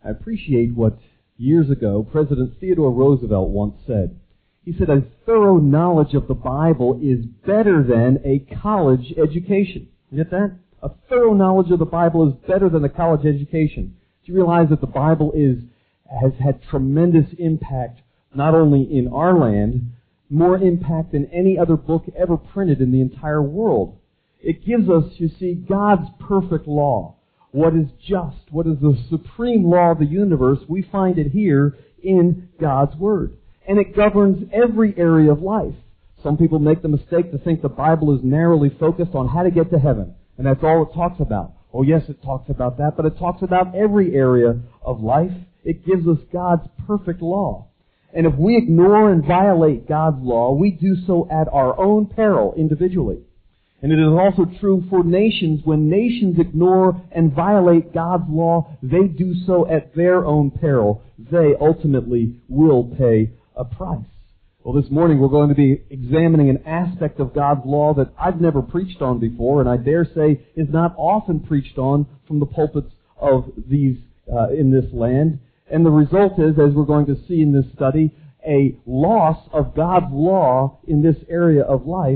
I appreciate what years ago President Theodore Roosevelt once said. He said, a thorough knowledge of the Bible is better than a college education. You get that? A thorough knowledge of the Bible is better than a college education. Do you realize that the Bible has had tremendous impact, not only in our land, more impact than any other book ever printed in the entire world? It gives us, you see, God's perfect law. What is just, what is the supreme law of the universe, we find it here in God's Word. And it governs every area of life. Some people make the mistake to think the Bible is narrowly focused on how to get to heaven. And that's all it talks about. Oh yes, it talks about that, but it talks about every area of life. It gives us God's perfect law. And if we ignore and violate God's law, we do so at our own peril individually. And it is also true for nations. When nations ignore and violate God's law, they do so at their own peril. They ultimately will pay a price. Well, this morning we're going to be examining an aspect of God's law that I've never preached on before, and I dare say is not often preached on from the pulpits of these in this land. And the result is, as we're going to see in this study, a loss of God's law in this area of life,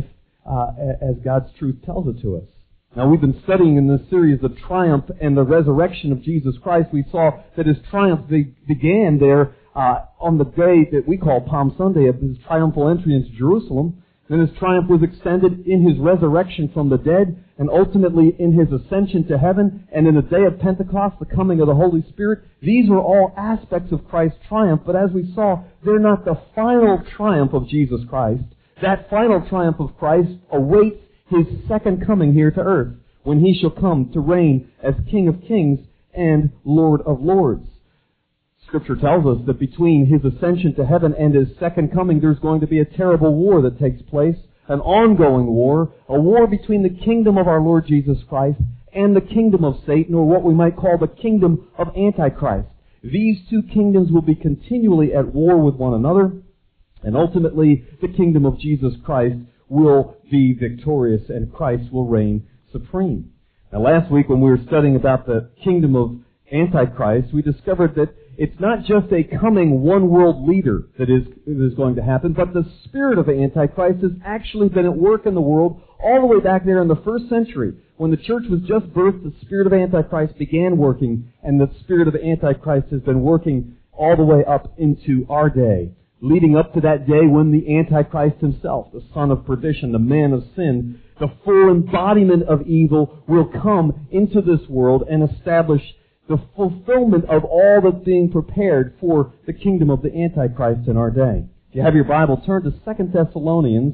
as God's truth tells it to us. Now, we've been studying in this series the triumph and the resurrection of Jesus Christ. We saw that His triumph began there on the day that we call Palm Sunday, of His triumphal entry into Jerusalem. Then His triumph was extended in His resurrection from the dead, and ultimately in His ascension to heaven, and in the day of Pentecost, the coming of the Holy Spirit. These are all aspects of Christ's triumph, but as we saw, they're not the final triumph of Jesus Christ. That final triumph of Christ awaits His second coming here to earth, when He shall come to reign as King of Kings and Lord of Lords. Scripture tells us that between His ascension to heaven and His second coming, there's going to be a terrible war that takes place, an ongoing war, a war between the kingdom of our Lord Jesus Christ and the kingdom of Satan, or what we might call the kingdom of Antichrist. These two kingdoms will be continually at war with one another, and ultimately the kingdom of Jesus Christ will be victorious, and Christ will reign supreme. Now, last week when we were studying about the kingdom of Antichrist, we discovered that it's not just a coming one-world leader that is going to happen, but the spirit of Antichrist has actually been at work in the world all the way back there in the first century. When the church was just birthed, the spirit of Antichrist began working, and the spirit of Antichrist has been working all the way up into our day, leading up to that day when the Antichrist himself, the son of perdition, the man of sin, the full embodiment of evil, will come into this world and establish the fulfillment of all that's being prepared for the kingdom of the Antichrist in our day. If you have your Bible, turn to 2 Thessalonians,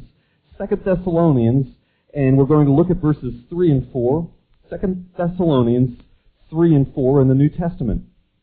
and we're going to look at verses 3 and 4. 2 Thessalonians 3 and 4 in the New Testament.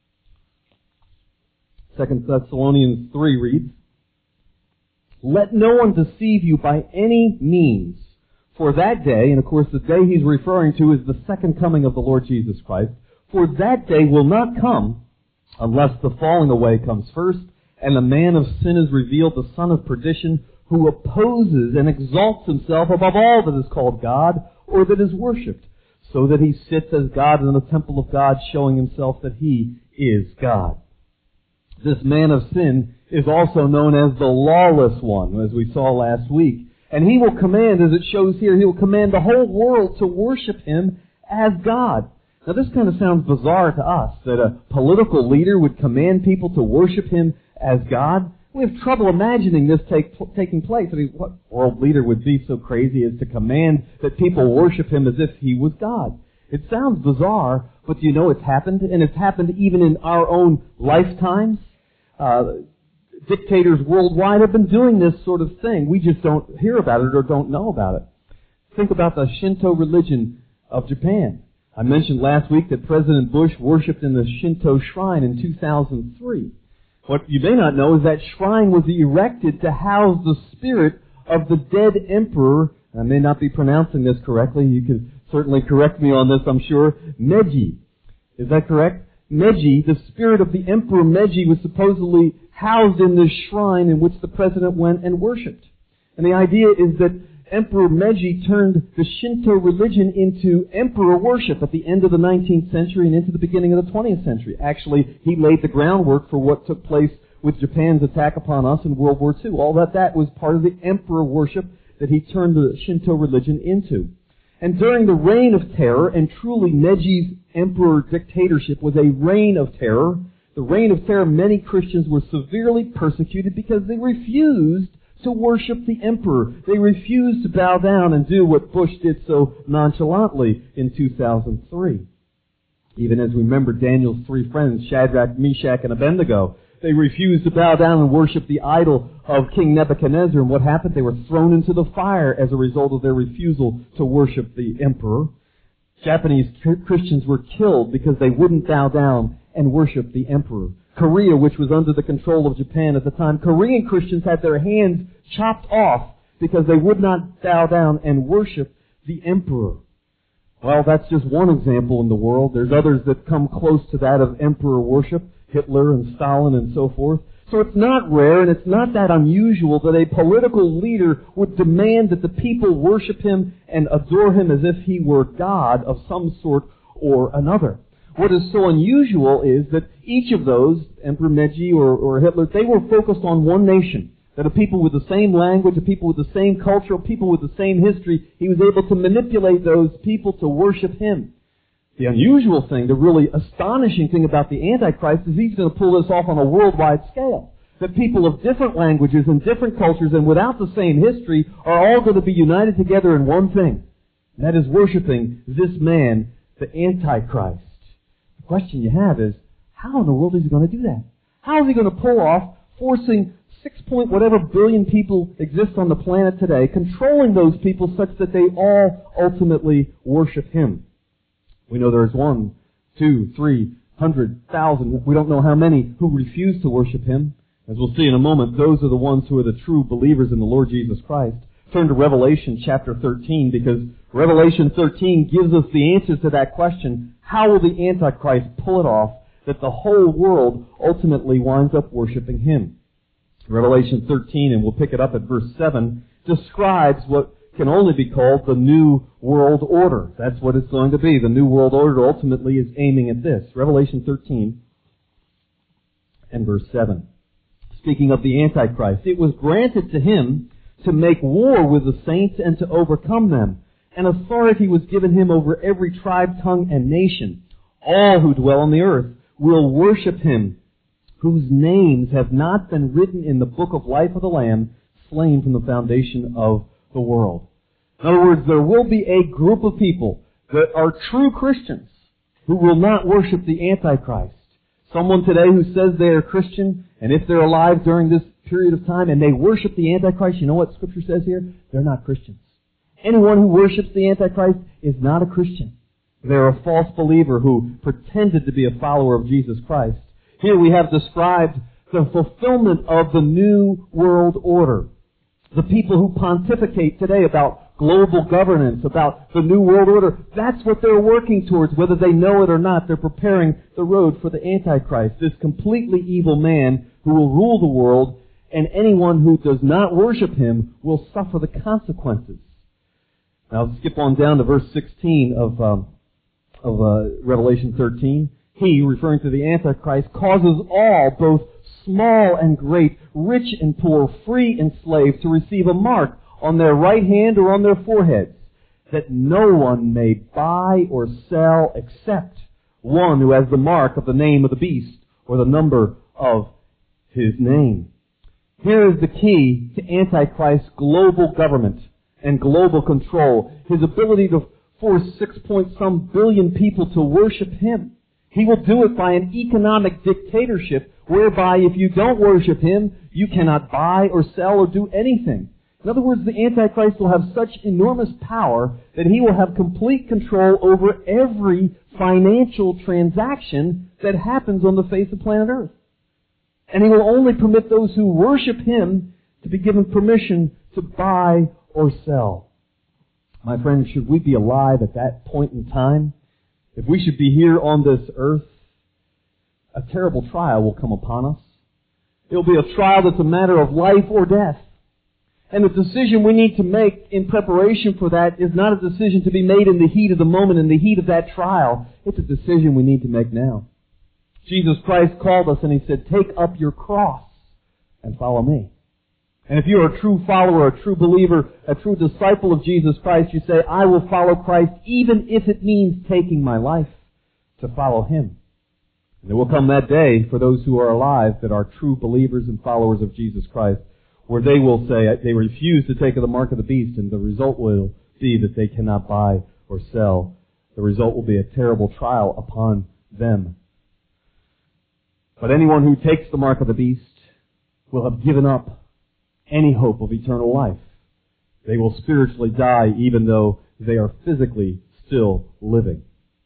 2 Thessalonians 3 reads, "Let no one deceive you by any means, for that day," and of course the day he's referring to is the second coming of the Lord Jesus Christ, "for that day will not come unless the falling away comes first, and the man of sin is revealed, the son of perdition, who opposes and exalts himself above all that is called God or that is worshipped, so that he sits as God in the temple of God, showing himself that he is God." This man of sin is also known as the lawless one, as we saw last week. And he will command, as it shows here, he will command the whole world to worship him as God. Now this kind of sounds bizarre to us, that a political leader would command people to worship him as God. We have trouble imagining this taking place. I mean, what world leader would be so crazy as to command that people worship him as if he was God? It sounds bizarre, but you know it's happened, and it's happened even in our own lifetimes. Dictators worldwide have been doing this sort of thing. We just don't hear about it or don't know about it. Think about the Shinto religion of Japan. I mentioned last week that President Bush worshipped in the Shinto shrine in 2003. What you may not know is that shrine was erected to house the spirit of the dead emperor. I may not be pronouncing this correctly. You can certainly correct me on this, I'm sure. Meiji. Is that correct? Meiji, the spirit of the Emperor Meiji, was supposedly housed in this shrine in which the president went and worshipped. And the idea is that Emperor Meiji turned the Shinto religion into emperor worship at the end of the 19th century and into the beginning of the 20th century. Actually, he laid the groundwork for what took place with Japan's attack upon us in World War II. All that was part of the emperor worship that he turned the Shinto religion into. And during the Reign of Terror, and truly Meiji's emperor dictatorship was a reign of terror, the Reign of Terror, many Christians were severely persecuted because they refused to worship the emperor. They refused to bow down and do what Bush did so nonchalantly in 2003. Even as we remember Daniel's three friends, Shadrach, Meshach, and Abednego, they refused to bow down and worship the idol of King Nebuchadnezzar. And what happened? They were thrown into the fire as a result of their refusal to worship the emperor. Japanese Christians were killed because they wouldn't bow down and worship the emperor. Korea, which was under the control of Japan at the time, Korean Christians had their hands chopped off because they would not bow down and worship the emperor. Well, that's just one example in the world. There's others that come close to that of emperor worship, Hitler and Stalin and so forth. So it's not rare and it's not that unusual that a political leader would demand that the people worship him and adore him as if he were God of some sort or another. What is so unusual is that each of those, Emperor Meiji or Hitler, they were focused on one nation. That a people with the same language, a people with the same culture, people with the same history, he was able to manipulate those people to worship him. The unusual thing, the really astonishing thing about the Antichrist is he's going to pull this off on a worldwide scale. That people of different languages and different cultures and without the same history are all going to be united together in one thing. And that is worshiping this man, the Antichrist. The question you have is, how in the world is he going to do that? How is he going to pull off forcing 6-whatever billion people exist on the planet today, controlling those people such that they all ultimately worship him? We know there's 1, 2, 300,000, we don't know how many, who refuse to worship him. As we'll see in a moment, those are the ones who are the true believers in the Lord Jesus Christ. Turn to Revelation chapter 13, because Revelation 13 gives us the answers to that question. How will the Antichrist pull it off that the whole world ultimately winds up worshiping him? Revelation 13, and we'll pick it up at verse 7, describes what can only be called the New World Order. That's what it's going to be. The New World Order ultimately is aiming at this. Revelation 13 and verse 7. Speaking of the Antichrist, it was granted to him to make war with the saints and to overcome them. And authority was given him over every tribe, tongue, and nation. All who dwell on the earth will worship him, whose names have not been written in the book of life of the Lamb, slain from the foundation of the world. In other words, there will be a group of people that are true Christians who will not worship the Antichrist. Someone today who says they are Christian, and if they're alive during this period of time and they worship the Antichrist, you know what Scripture says here? They're not Christians. Anyone who worships the Antichrist is not a Christian. They're a false believer who pretended to be a follower of Jesus Christ. Here we have described the fulfillment of the New World Order. The people who pontificate today about global governance, about the New World Order, that's what they're working towards, whether they know it or not. They're preparing the road for the Antichrist, this completely evil man who will rule the world, and anyone who does not worship him will suffer the consequences. Now skip on down to verse 16 of Revelation 13. He, referring to the Antichrist, causes all, both small and great, rich and poor, free and slave, to receive a mark on their right hand or on their foreheads, that no one may buy or sell except one who has the mark of the name of the beast or the number of his name. Here is the key to Antichrist's global government and global control, his ability to force 6-some billion people to worship him. He will do it by an economic dictatorship whereby if you don't worship him, you cannot buy or sell or do anything. In other words, the Antichrist will have such enormous power that he will have complete control over every financial transaction that happens on the face of planet Earth. And he will only permit those who worship him to be given permission to buy or sell. My friends, should we be alive at that point in time, if we should be here on this earth, a terrible trial will come upon us. It will be a trial that's a matter of life or death. And the decision we need to make in preparation for that is not a decision to be made in the heat of the moment, in the heat of that trial. It's a decision we need to make now. Jesus Christ called us and He said, take up your cross and follow me. And if you're a true follower, a true believer, a true disciple of Jesus Christ, you say, I will follow Christ even if it means taking my life to follow Him. And there will come that day for those who are alive that are true believers and followers of Jesus Christ, where they will say they refuse to take the mark of the beast, and the result will be that they cannot buy or sell. The result will be a terrible trial upon them. But anyone who takes the mark of the beast will have given up any hope of eternal life. They will spiritually die even though they are physically still living.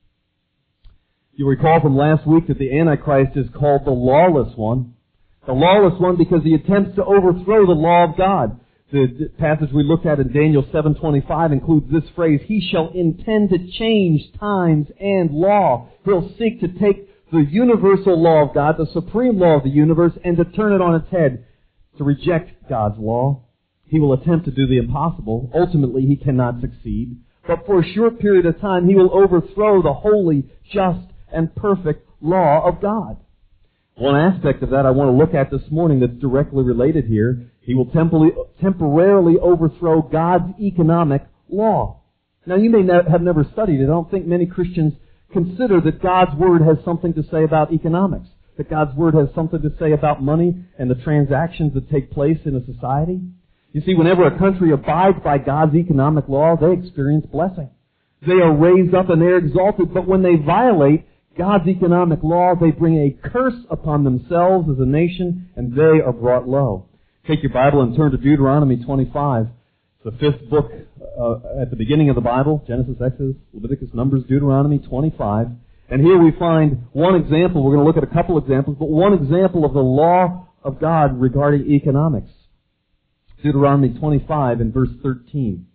You recall from last week that the Antichrist is called the lawless one. The lawless one because he attempts to overthrow the law of God. The passage we looked at in Daniel 7:25 includes this phrase, he shall intend to change times and law. He'll seek to take the universal law of God, the supreme law of the universe, and to turn it on its head, to reject God's law. He will attempt to do the impossible. Ultimately, he cannot succeed. But for a short period of time, he will overthrow the holy, just, and perfect law of God. One aspect of that I want to look at this morning that's directly related here. He will temporarily overthrow God's economic law. Now, you may have never studied it. I don't think many Christians consider that God's Word has something to say about economics, that God's Word has something to say about money and the transactions that take place in a society. You see, whenever a country abides by God's economic law, they experience blessing. They are raised up and they're exalted, but when they violate God's economic law, they bring a curse upon themselves as a nation, and they are brought low. Take your Bible and turn to Deuteronomy 25. It's the fifth book at the beginning of the Bible. Genesis, Exodus, Leviticus, Numbers, Deuteronomy 25. And here we find one example. We're going to look at a couple examples, but one example of the law of God regarding economics. Deuteronomy 25 and verse 13.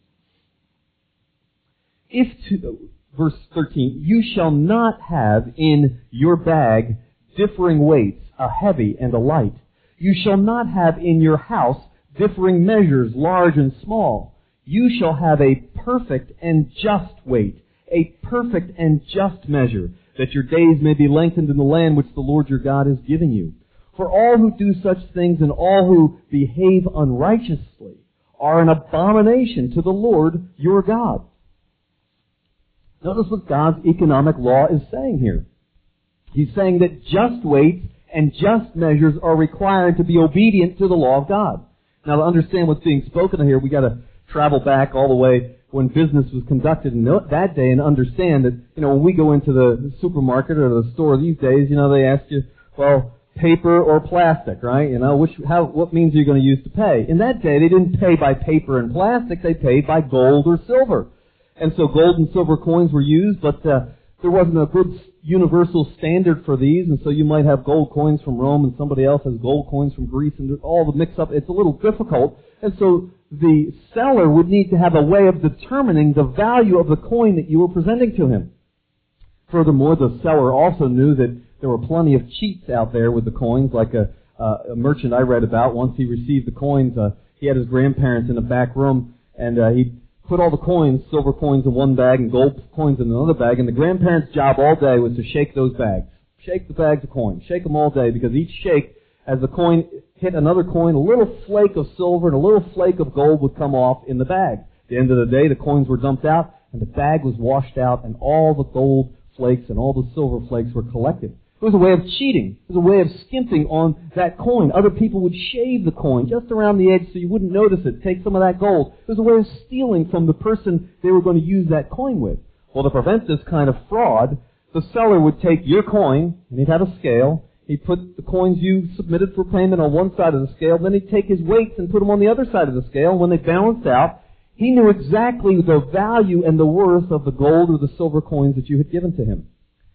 Verse 13, you shall not have in your bag differing weights, a heavy and a light. You shall not have in your house differing measures, large and small. You shall have a perfect and just weight, a perfect and just measure, that your days may be lengthened in the land which the Lord your God is giving you. For all who do such things and all who behave unrighteously are an abomination to the Lord your God. Notice what God's economic law is saying here. He's saying that just weights and just measures are required to be obedient to the law of God. Now, to understand what's being spoken of here, we got to travel back all the way when business was conducted in that day and understand that, when we go into the supermarket or the store these days, they ask you, well, paper or plastic, right? What means are you going to use to pay? In that day, they didn't pay by paper and plastic, they paid by gold or silver. And so gold and silver coins were used, but there wasn't a good universal standard for these, and so you might have gold coins from Rome and somebody else has gold coins from Greece, and all the mix-up, it's a little difficult. And so the seller would need to have a way of determining the value of the coin that you were presenting to him. Furthermore, the seller also knew that there were plenty of cheats out there with the coins, like a merchant I read about. Once he received the coins, he had his grandparents in a back room, and he put all the coins, silver coins in one bag and gold coins in another bag, and the grandparents' job all day was to shake those bags. Shake the bags of coins. Shake them all day, because each shake, as the coin hit another coin, a little flake of silver and a little flake of gold would come off in the bag. At the end of the day, the coins were dumped out, and the bag was washed out, and all the gold flakes and all the silver flakes were collected. It was a way of cheating. It was a way of skimping on that coin. Other people would shave the coin just around the edge so you wouldn't notice it. Take some of that gold. It was a way of stealing from the person they were going to use that coin with. Well, to prevent this kind of fraud, the seller would take your coin, and he'd have a scale. He'd put the coins you submitted for payment on one side of the scale. Then he'd take his weights and put them on the other side of the scale. When they balanced out, he knew exactly the value and the worth of the gold or the silver coins that you had given to him.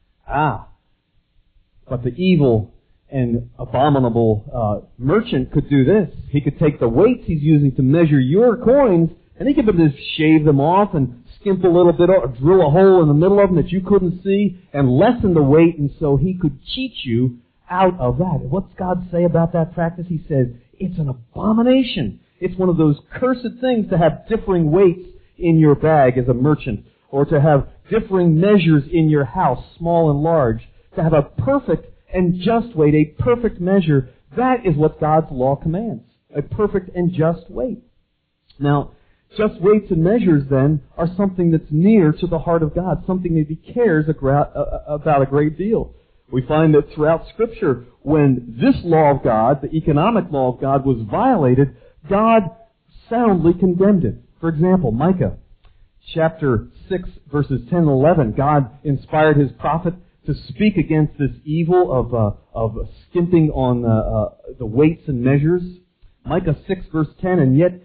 But the evil and abominable merchant could do this. He could take the weights he's using to measure your coins, and he could just shave them off and skimp a little bit, or drill a hole in the middle of them that you couldn't see, and lessen the weight, and so he could cheat you out of that. What's God say about that practice? He says, it's an abomination. It's one of those cursed things to have differing weights in your bag as a merchant, or to have differing measures in your house, small and large. To have a perfect and just weight, a perfect measure, that is what God's law commands. A perfect and just weight. Now, just weights and measures, then, are something that's near to the heart of God, something that He cares about a great deal. We find that throughout Scripture, when this law of God, the economic law of God, was violated, God soundly condemned it. For example, Micah chapter 6, verses 10 and 11, God inspired His prophet to speak against this evil of skimping on the weights and measures. Micah 6, verse 10, and yet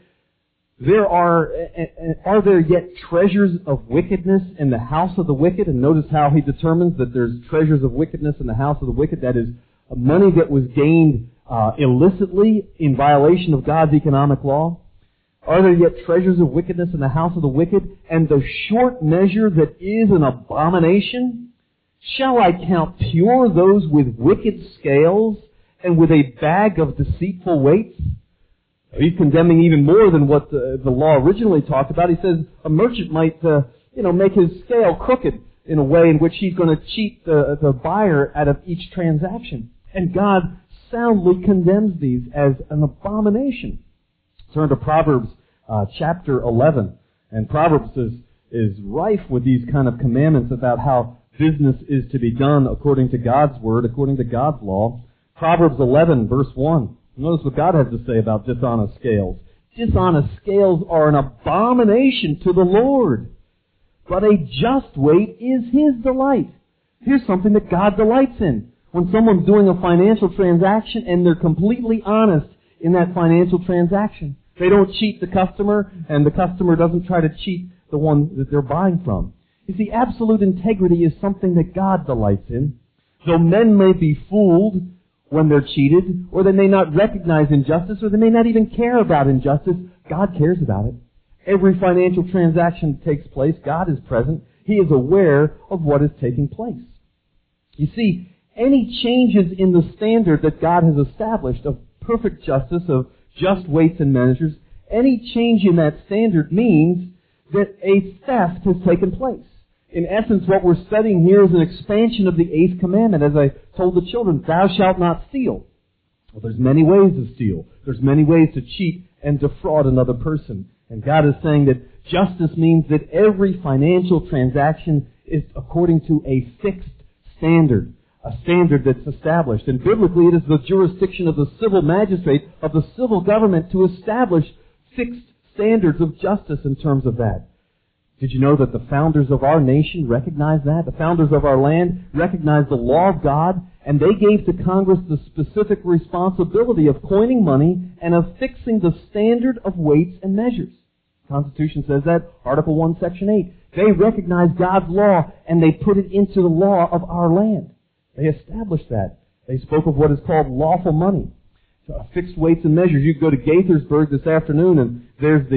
are there yet treasures of wickedness in the house of the wicked? And notice how he determines that there's treasures of wickedness in the house of the wicked. That is money that was gained illicitly in violation of God's economic law. Are there yet treasures of wickedness in the house of the wicked? And the short measure that is an abomination? Shall I count pure those with wicked scales and with a bag of deceitful weights? He's condemning even more than what the law originally talked about. He says a merchant might, make his scale crooked in a way in which he's going to cheat the buyer out of each transaction. And God soundly condemns these as an abomination. Turn to Proverbs chapter 11. And Proverbs is rife with these kind of commandments about how business is to be done according to God's Word, according to God's law. Proverbs 11, verse 1. Notice what God has to say about dishonest scales. Dishonest scales are an abomination to the Lord, but a just weight is His delight. Here's something that God delights in. When someone's doing a financial transaction and they're completely honest in that financial transaction. They don't cheat the customer, and the customer doesn't try to cheat the one that they're buying from. You see, absolute integrity is something that God delights in. Though men may be fooled when they're cheated, or they may not recognize injustice, or they may not even care about injustice, God cares about it. Every financial transaction that takes place, God is present. He is aware of what is taking place. You see, any changes in the standard that God has established of perfect justice, of just weights and measures, any change in that standard means that a theft has taken place. In essence, what we're studying here is an expansion of the eighth commandment. As I told the children, thou shalt not steal. Well, there's many ways to steal. There's many ways to cheat and defraud another person. And God is saying that justice means that every financial transaction is according to a fixed standard, a standard that's established. And biblically, it is the jurisdiction of the civil magistrate, of the civil government, to establish fixed standards of justice in terms of that. Did you know that the founders of our nation recognized that? The founders of our land recognized the law of God, and they gave to Congress the specific responsibility of coining money and of fixing the standard of weights and measures. The Constitution says that, Article 1, Section 8. They recognized God's law, and they put it into the law of our land. They established that. They spoke of what is called lawful money. Fixed weights and measures. You can go to Gaithersburg this afternoon, and there's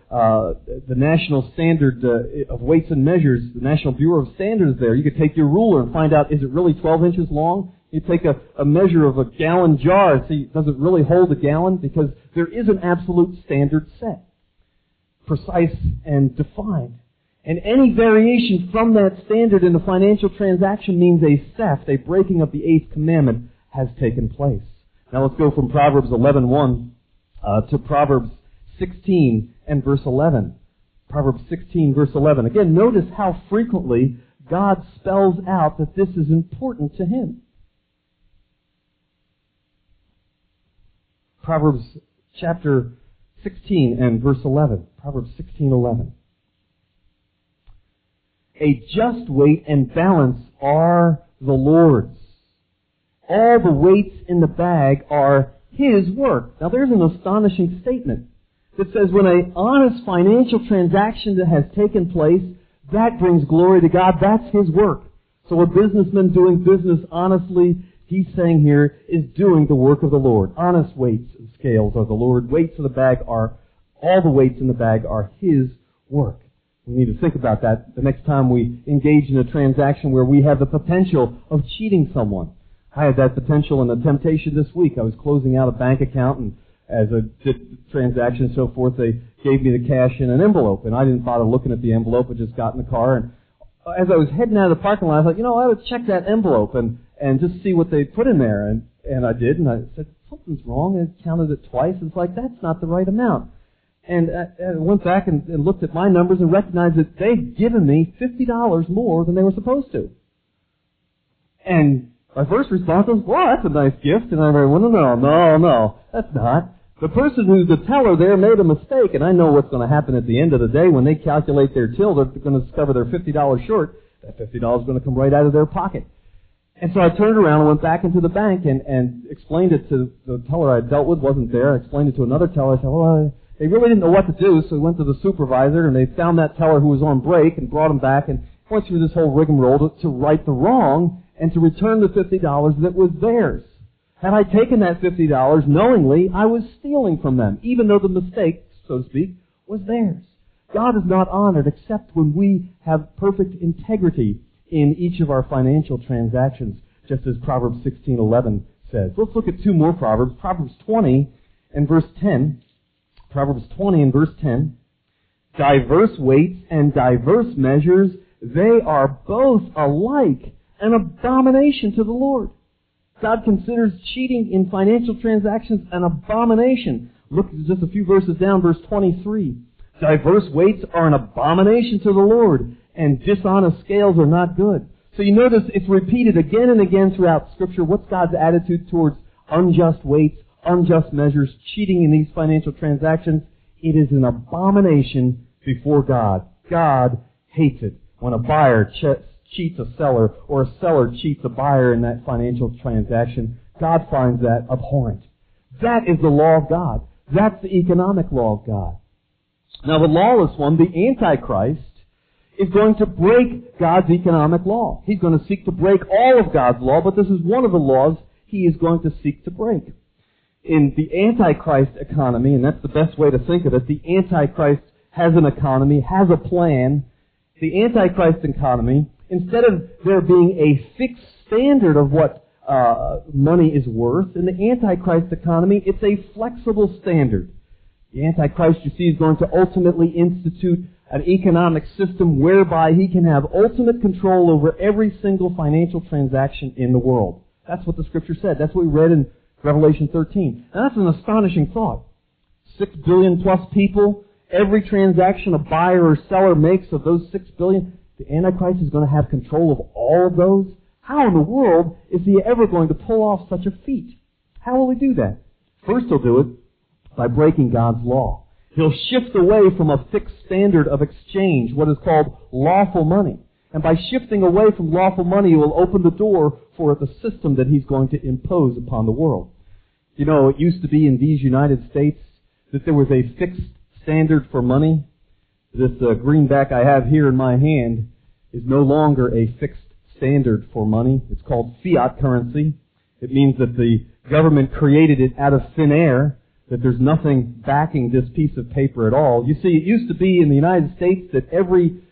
the National Standard of Weights and Measures, the National Bureau of Standards there. You could take your ruler and find out, is it really 12 inches long? You take a measure of a gallon jar and see, does it really hold a gallon? Because there is an absolute standard set, precise and defined. And any variation from that standard in a financial transaction means a theft, a breaking of the eighth commandment has taken place. Now let's go from Proverbs 11:1 to Proverbs 16 and verse 11. Proverbs 16, verse 11. Again, notice how frequently God spells out that this is important to Him. Proverbs chapter 16 and verse 11. Proverbs 16:11. A just weight and balance are the Lord's. All the weights in the bag are His work. Now there's an astonishing statement that says when an honest financial transaction that has taken place, that brings glory to God. That's His work. So a businessman doing business honestly, he's saying here, is doing the work of the Lord. Honest weights and scales are the Lord. Weights in the bag are, all the weights in the bag are His work. We need to think about that the next time we engage in a transaction where we have the potential of cheating someone. I had that potential and a temptation this week. I was closing out a bank account, as I did the transaction and so forth, they gave me the cash in an envelope, and I didn't bother looking at the envelope. I just got in the car, and as I was heading out of the parking lot, I thought, I ought to check that envelope and just see what they put in there. And I did, and I said, something's wrong. I counted it twice. It's like, that's not the right amount. And I went back and looked at my numbers and recognized that they'd given me $50 more than they were supposed to. And my first response was, well, that's a nice gift. And I went, no, that's not. The person who's the teller there made a mistake, and I know what's going to happen at the end of the day. When they calculate their till, they're going to discover they're $50 short. That $50 is going to come right out of their pocket. And so I turned around and went back into the bank and explained it to the teller I dealt with, wasn't there. I explained it to another teller. I said, well, they really didn't know what to do, so we went to the supervisor, and they found that teller who was on break and brought him back and went through this whole rigmarole to right the wrong and to return the $50 that was theirs. Had I taken that $50 knowingly, I was stealing from them, even though the mistake, so to speak, was theirs. God is not honored except when we have perfect integrity in each of our financial transactions, just as Proverbs 16:11 says. Let's look at two more Proverbs. Proverbs 20 and verse 10. Proverbs 20 and verse 10. Diverse weights and diverse measures, they are both alike an abomination to the Lord. God considers cheating in financial transactions an abomination. Look just a few verses down, verse 23. Diverse weights are an abomination to the Lord, and dishonest scales are not good. So you notice it's repeated again and again throughout Scripture. What's God's attitude towards unjust weights, unjust measures, cheating in these financial transactions? It is an abomination before God. God hates it. When a buyer cheats a seller, or a seller cheats a buyer in that financial transaction, God finds that abhorrent. That is the law of God. That's the economic law of God. Now the lawless one, the Antichrist, is going to break God's economic law. He's going to seek to break all of God's law, but this is one of the laws he is going to seek to break. In the Antichrist economy, and that's the best way to think of it, the Antichrist has an economy, has a plan. The Antichrist economy, instead of there being a fixed standard of what money is worth, in the Antichrist economy, it's a flexible standard. The Antichrist, you see, is going to ultimately institute an economic system whereby he can have ultimate control over every single financial transaction in the world. That's what the Scripture said. That's what we read in Revelation 13. Now that's an astonishing thought. 6 billion plus people, every transaction a buyer or seller makes of those 6 billion, the Antichrist is going to have control of all of those? How in the world is he ever going to pull off such a feat? How will he do that? First he'll do it by breaking God's law. He'll shift away from a fixed standard of exchange, what is called lawful money. And by shifting away from lawful money, he will open the door for the system that he's going to impose upon the world. You know, it used to be in these United States that there was a fixed standard for money. This greenback I have here in my hand is no longer a fixed standard for money. It's called fiat currency. It means that the government created it out of thin air, that there's nothing backing this piece of paper at all. You see, it used to be in the United States that every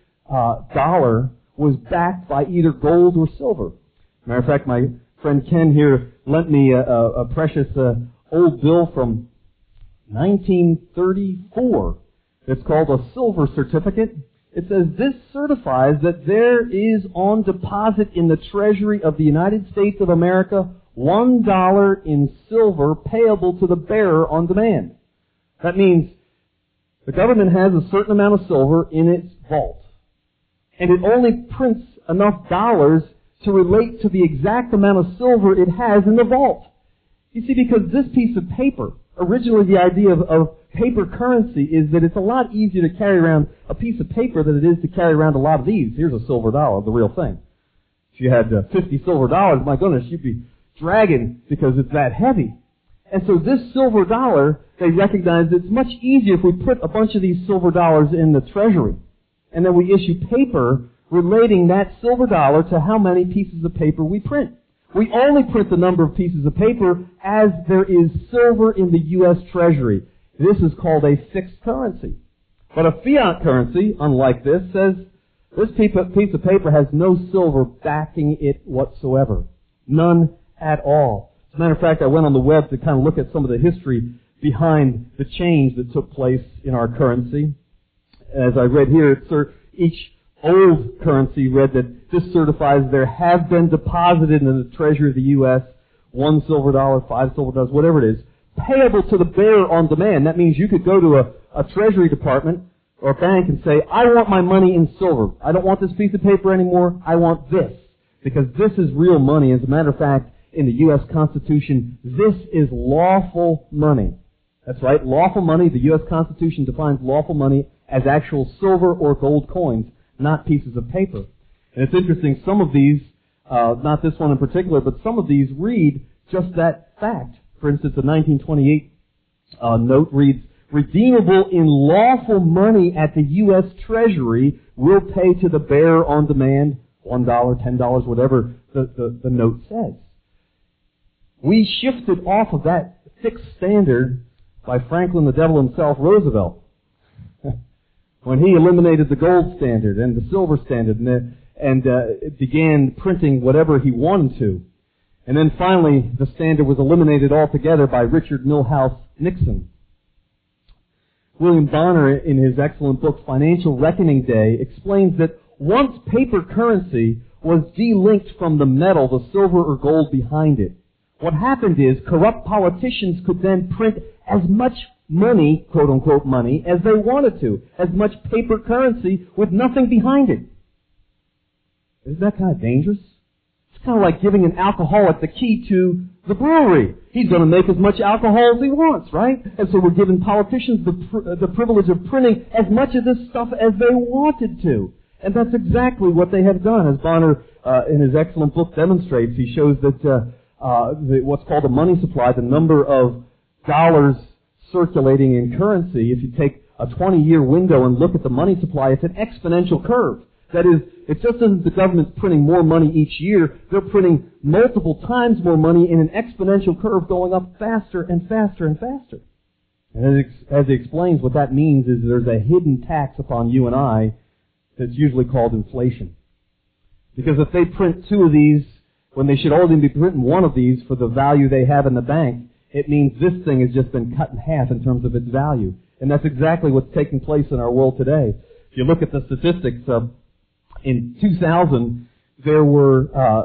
dollar was backed by either gold or silver. Matter of fact, my friend Ken here lent me a precious old bill from 1934. It's called a silver certificate. It says, this certifies that there is on deposit in the Treasury of the United States of America $1 in silver payable to the bearer on demand. That means the government has a certain amount of silver in its vault, and it only prints enough dollars to relate to the exact amount of silver it has in the vault. You see, because this piece of paper, originally the idea of paper currency is that it's a lot easier to carry around a piece of paper than it is to carry around a lot of these. Here's a silver dollar, the real thing. If you had 50 silver dollars, my goodness, you'd be dragging because it's that heavy. And so this silver dollar, they recognize it's much easier if we put a bunch of these silver dollars in the treasury. And then we issue paper relating that silver dollar to how many pieces of paper we print. We only print the number of pieces of paper as there is silver in the U.S. Treasury. This is called a fixed currency. But a fiat currency, unlike this, says this piece of paper has no silver backing it whatsoever. None at all. As a matter of fact, I went on the web to kind of look at some of the history behind the change that took place in our currency. As I read here, each old currency read that this certifies there have been deposited in the Treasury of the U.S. $1 silver dollar, $5 silver dollars, whatever it is, payable to the bearer on demand. That means you could go to a Treasury Department or a bank and say, I want my money in silver. I don't want this piece of paper anymore. I want this. Because this is real money. As a matter of fact, in the U.S. Constitution, this is lawful money. That's right, lawful money. The U.S. Constitution defines lawful money as actual silver or gold coins, not pieces of paper. And it's interesting, some of these, not this one in particular, but some of these read just that fact. For instance, a 1928 note reads, redeemable in lawful money at the U.S. Treasury will pay to the bearer on demand $1, $10, whatever the note says. We shifted off of that fixed standard by Franklin the Devil himself, Roosevelt, when he eliminated the gold standard and the silver standard and began printing whatever he wanted to. And then finally, the standard was eliminated altogether by Richard Milhous Nixon. William Bonner, in his excellent book, Financial Reckoning Day, explains that once paper currency was delinked from the metal, the silver or gold behind it, what happened is corrupt politicians could then print as much money, quote-unquote money, as they wanted to, as much paper currency with nothing behind it. Isn't that kind of dangerous? It's kind of like giving an alcoholic the key to the brewery. He's going to make as much alcohol as he wants, right? And so we're giving politicians the privilege of printing as much of this stuff as they wanted to. And that's exactly what they have done. As Bonner, in his excellent book, demonstrates, he shows that what's called the money supply, the number of dollars circulating in currency, if you take a 20-year window and look at the money supply, it's an exponential curve. That is, it just isn't the government's printing more money each year, they're printing multiple times more money in an exponential curve going up faster and faster and faster. And as he explains, what that means is there's a hidden tax upon you and I that's usually called inflation. Because if they print 2 of these when they should only be printing 1 of these for the value they have in the bank, it means this thing has just been cut in half in terms of its value. And that's exactly what's taking place in our world today. If you look at the statistics, in 2000, there were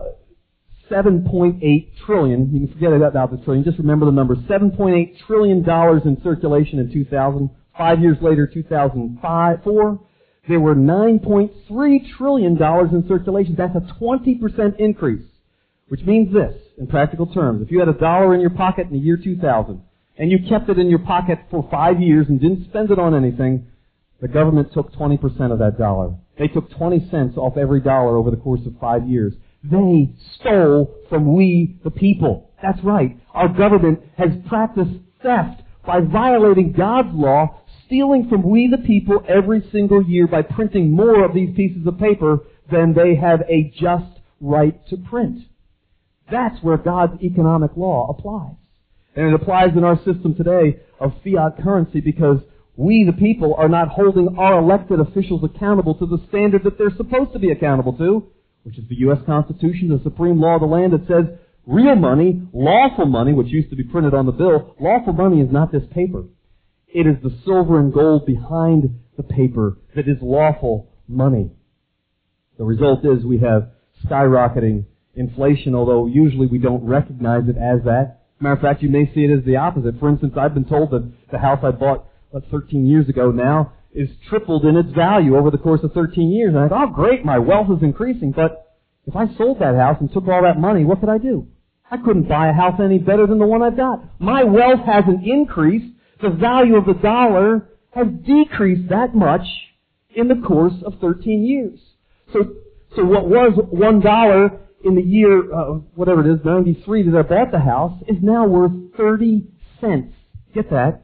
7.8 trillion, you can forget about the trillion, just remember the number, $7.8 trillion in circulation in 2000. 5 years later, 2004, there were $9.3 trillion in circulation. That's a 20% increase, which means this, in practical terms. If you had $1 in your pocket in the year 2000, and you kept it in your pocket for 5 years and didn't spend it on anything, the government took 20% of that dollar. They took 20 cents off every dollar over the course of 5 years. They stole from we, the people. That's right. Our government has practiced theft by violating God's law, stealing from we, the people, every single year by printing more of these pieces of paper than they have a just right to print. That's where God's economic law applies. And it applies in our system today of fiat currency because we, the people, are not holding our elected officials accountable to the standard that they're supposed to be accountable to, which is the U.S. Constitution, the supreme law of the land that says real money, lawful money, which used to be printed on the bill, lawful money is not this paper. It is the silver and gold behind the paper that is lawful money. The result is we have skyrocketing inflation, although usually we don't recognize it as that. Matter of fact, you may see it as the opposite. For instance, I've been told that the house I bought 13 years ago now is tripled in its value over the course of 13 years. And I thought, oh great, my wealth is increasing. But if I sold that house and took all that money, what could I do? I couldn't buy a house any better than the one I've got. My wealth hasn't increased. The value of the dollar has decreased that much in the course of 13 years. So what was $1 in the year, whatever it is, 93 that I bought the house, is now worth 30 cents. Get that?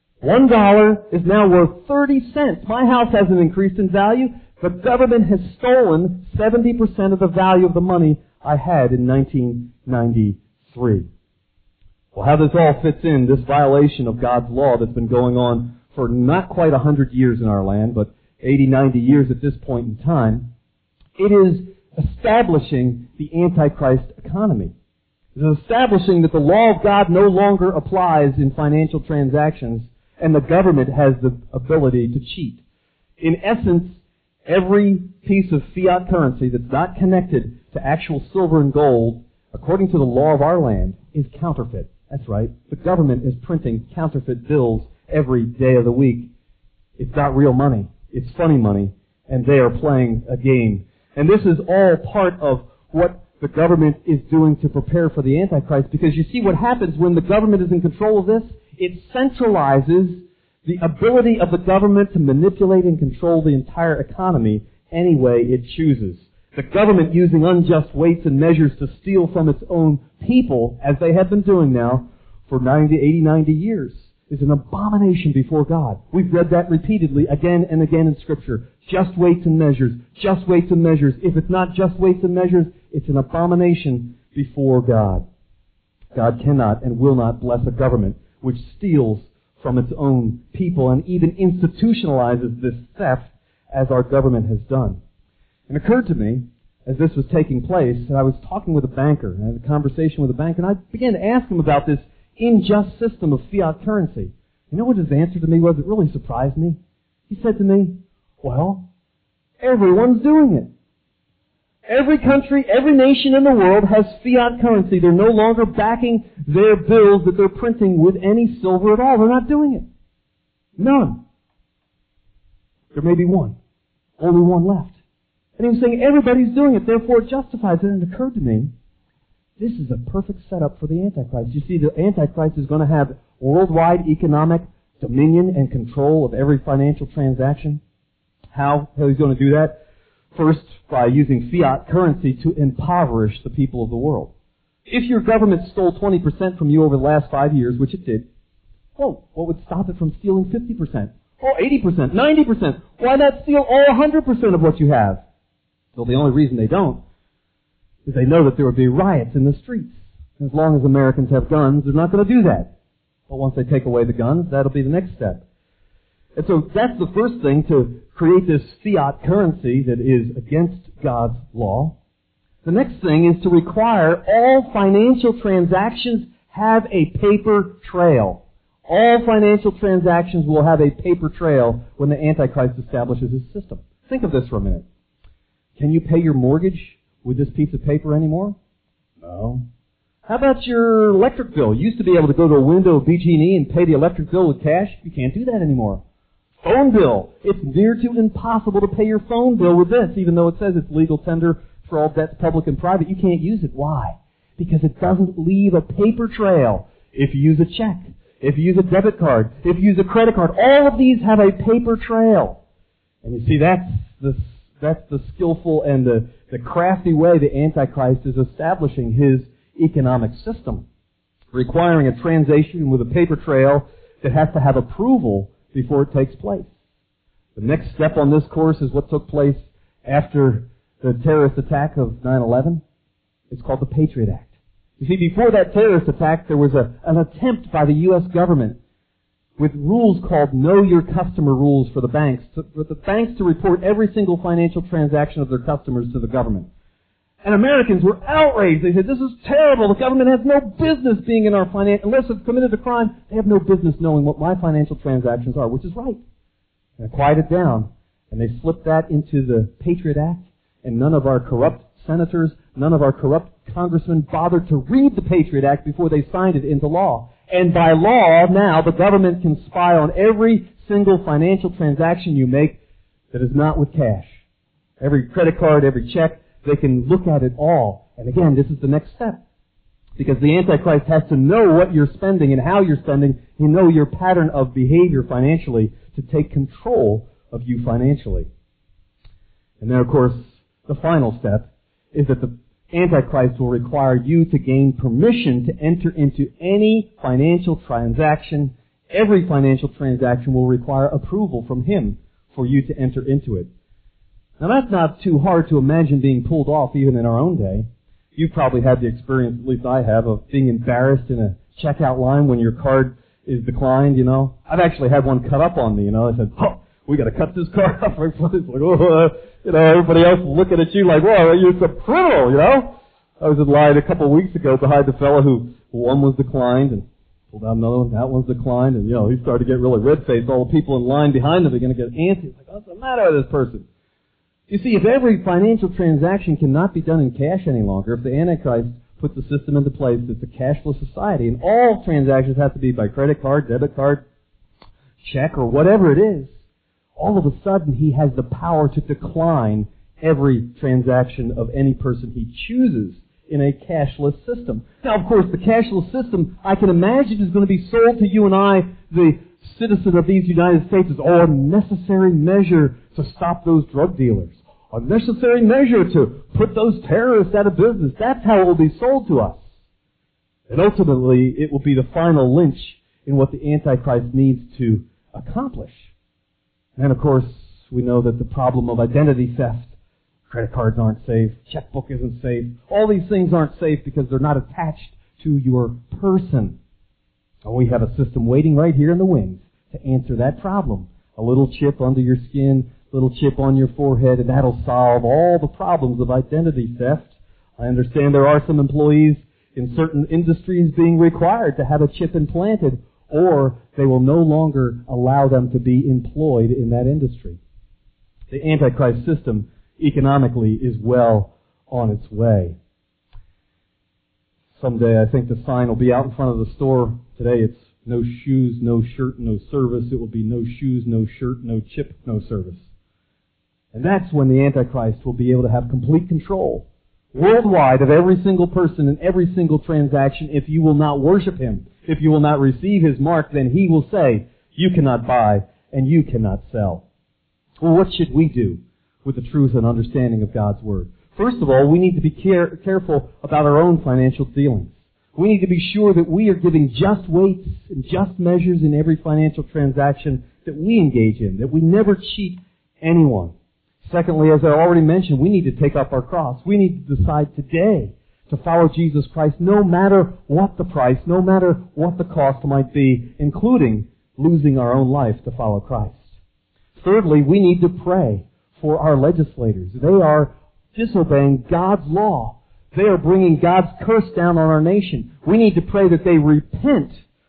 $1 is now worth 30 cents. My house hasn't increased in value. The government has stolen 70% of the value of the money I had in 1993. Well, how this all fits in, this violation of God's law that's been going on for not quite 100 years in our land, but 80, 90 years at this point in time, it is establishing the Antichrist economy. It is establishing that the law of God no longer applies in financial transactions, and the government has the ability to cheat. In essence, every piece of fiat currency that's not connected to actual silver and gold, according to the law of our land, is counterfeit. That's right. The government is printing counterfeit bills every day of the week. It's not real money. It's funny money, and they are playing a game. And this is all part of what the government is doing to prepare for the Antichrist, because you see what happens when the government is in control of this? It centralizes the ability of the government to manipulate and control the entire economy any way it chooses. The government using unjust weights and measures to steal from its own people, as they have been doing now for 90 years, is an abomination before God. We've read that repeatedly again and again in Scripture. Just weights and measures. Just weights and measures. If it's not just weights and measures, it's an abomination before God. God cannot and will not bless a government which steals from its own people and even institutionalizes this theft as our government has done. It occurred to me, as this was taking place, and I was talking with a banker, I had a conversation with a banker, and I began to ask him about this unjust system of fiat currency. You know what his answer to me was? It really surprised me. He said to me, well, everyone's doing it. Every country, every nation in the world has fiat currency. They're no longer backing their bills that they're printing with any silver at all. They're not doing it. None. There may be one. Only one left. And he was saying everybody's doing it, therefore it justifies it. And it occurred to me, this is a perfect setup for the Antichrist. You see, the Antichrist is going to have worldwide economic dominion and control of every financial transaction. How he's going to do that? First, by using fiat currency to impoverish the people of the world. If your government stole 20% from you over the last 5 years, which it did, well, what would stop it from stealing 50%? Oh, 80%, 90%. Why not steal all 100% of what you have? Well, the only reason they don't is they know that there would be riots in the streets. As long as Americans have guns, they're not going to do that. But once they take away the guns, that'll be the next step. And so that's the first thing, to create this fiat currency that is against God's law. The next thing is to require all financial transactions have a paper trail. All financial transactions will have a paper trail when the Antichrist establishes his system. Think of this for a minute. Can you pay your mortgage with this piece of paper anymore? No. How about your electric bill? You used to be able to go to a window of BG&E and pay the electric bill with cash. You can't do that anymore. Phone bill. It's near to impossible to pay your phone bill with this, even though it says it's legal tender for all debts, public and private. You can't use it. Why? Because it doesn't leave a paper trail. If you use a check, if you use a debit card, if you use a credit card, all of these have a paper trail. And you see, that's the skillful and the crafty way the Antichrist is establishing his economic system, requiring a transaction with a paper trail that has to have approval before it takes place. The next step on this course is what took place after the terrorist attack of 9/11. It's called the Patriot Act. You see, before that terrorist attack, there was an attempt by the U.S. government with rules called Know Your Customer rules for the banks, for the banks to report every single financial transaction of their customers to the government. And Americans were outraged. They said, this is terrible. The government has no business being in our unless it's committed a crime, they have no business knowing what my financial transactions are, which is right. And they quieted down, and they slipped that into the Patriot Act, and none of our corrupt senators, none of our corrupt congressmen bothered to read the Patriot Act before they signed it into law. And by law, now, the government can spy on every single financial transaction you make that is not with cash. Every credit card, every check, they can look at it all. And again, this is the next step. Because the Antichrist has to know what you're spending and how you're spending. He know your pattern of behavior financially to take control of you financially. And then, of course, the final step is that the Antichrist will require you to gain permission to enter into any financial transaction. Every financial transaction will require approval from him for you to enter into it. Now, that's not too hard to imagine being pulled off even in our own day. You've probably had the experience, at least I have, of being embarrassed in a checkout line when your card is declined, you know. I've actually had one cut up on me, you know. I said, oh, we got to cut this card off. It's like, oh, you know, everybody else is looking at you like, whoa, you're a criminal, you know. I was in line a couple of weeks ago behind a fellow who one was declined and pulled out another one, that one's declined, and he started to get really red-faced. All the people in line behind him are going to get antsy. It's like, what's the matter with this person? You see, if every financial transaction cannot be done in cash any longer, if the Antichrist puts a system into place that's a cashless society, and all transactions have to be by credit card, debit card, check, or whatever it is, all of a sudden he has the power to decline every transaction of any person he chooses in a cashless system. Now, of course, the cashless system, I can imagine, is going to be sold to you and I, the citizen of these United States, as a necessary measure to stop those drug dealers, a necessary measure to put those terrorists out of business. That's how it will be sold to us. And ultimately, it will be the final lynch in what the Antichrist needs to accomplish. And of course, we know that the problem of identity theft, credit cards aren't safe, checkbook isn't safe, all these things aren't safe because they're not attached to your person. And we have a system waiting right here in the wings to answer that problem. A little chip under your skin, little chip on your forehead, and that'll solve all the problems of identity theft. I understand there are some employees in certain industries being required to have a chip implanted, or they will no longer allow them to be employed in that industry. The Antichrist system, economically, is well on its way. Someday I think the sign will be out in front of the store. Today it's no shoes, no shirt, no service. It will be no shoes, no shirt, no chip, no service. And that's when the Antichrist will be able to have complete control worldwide of every single person and every single transaction. If you will not worship him, if you will not receive his mark, then he will say, you cannot buy and you cannot sell. Well, what should we do with the truth and understanding of God's Word? First of all, we need to be careful about our own financial dealings. We need to be sure that we are giving just weights and just measures in every financial transaction that we engage in, that we never cheat anyone. Secondly, as I already mentioned, we need to take up our cross. We need to decide today to follow Jesus Christ no matter what the price, no matter what the cost might be, including losing our own life to follow Christ. Thirdly, we need to pray for our legislators. They are disobeying God's law. They are bringing God's curse down on our nation. We need to pray that they repent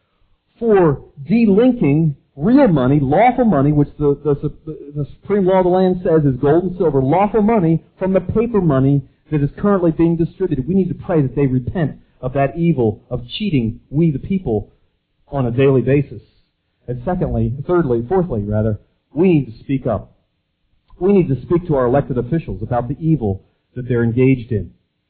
for delinking real money, lawful money, which the supreme law of the land says is gold and silver, lawful money from the paper money that is currently being distributed. We need to pray that they repent of that evil of cheating we the people on a daily basis. And fourthly, we need to speak up. We need to speak to our elected officials about the evil that they're engaged in.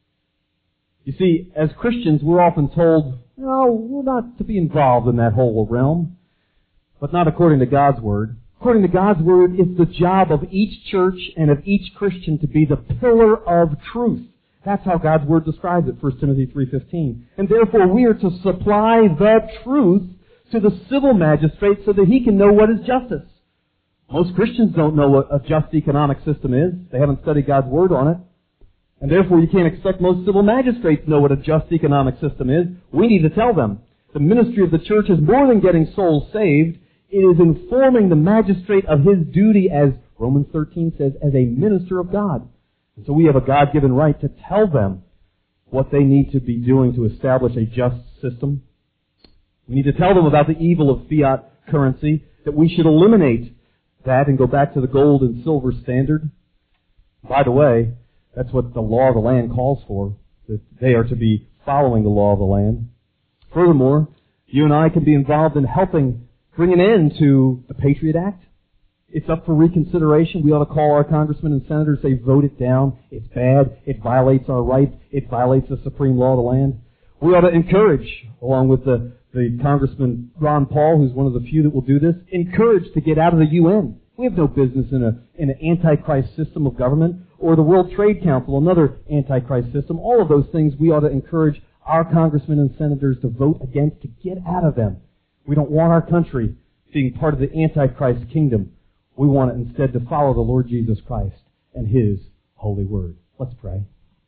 You see, as Christians, we're often told, no, we're not to be involved in that whole realm. But not according to God's Word. According to God's Word, it's the job of each church and of each Christian to be the pillar of truth. That's how God's Word describes it, 1 Timothy 3:15. And therefore we are to supply the truth to the civil magistrate so that he can know what is justice. Most Christians don't know what a just economic system is. They haven't studied God's Word on it. And therefore you can't expect most civil magistrates to know what a just economic system is. We need to tell them. The ministry of the church is more than getting souls saved. It is informing the magistrate of his duty, as Romans 13 says, as a minister of God. And so we have a God-given right to tell them what they need to be doing to establish a just system. We need to tell them about the evil of fiat currency, that we should eliminate that and go back to the gold and silver standard. By the way, that's what the law of the land calls for, that they are to be following the law of the land. Furthermore, you and I can be involved in helping bring an end to the Patriot Act. It's up for reconsideration. We ought to call our congressmen and senators, say, vote it down. It's bad. It violates our rights. It violates the supreme law of the land. We ought to encourage, along with the Congressman Ron Paul, who's one of the few that will do this, encourage to get out of the UN. We have no business in an antichrist system of government, or the World Trade Council, another antichrist system. All of those things we ought to encourage our congressmen and senators to vote against, to get out of them. We don't want our country being part of the Antichrist kingdom. We want it instead to follow the Lord Jesus Christ and His holy word. Let's pray.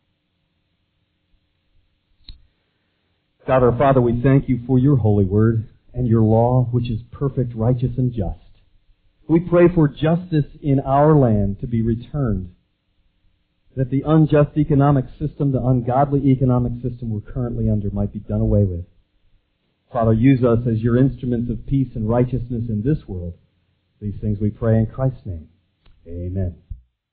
God our Father, we thank you for your holy word and your law, which is perfect, righteous, and just. We pray for justice in our land to be returned, that the unjust economic system, the ungodly economic system we're currently under might be done away with. Father, use us as your instruments of peace and righteousness in this world. These things we pray in Christ's name. Amen.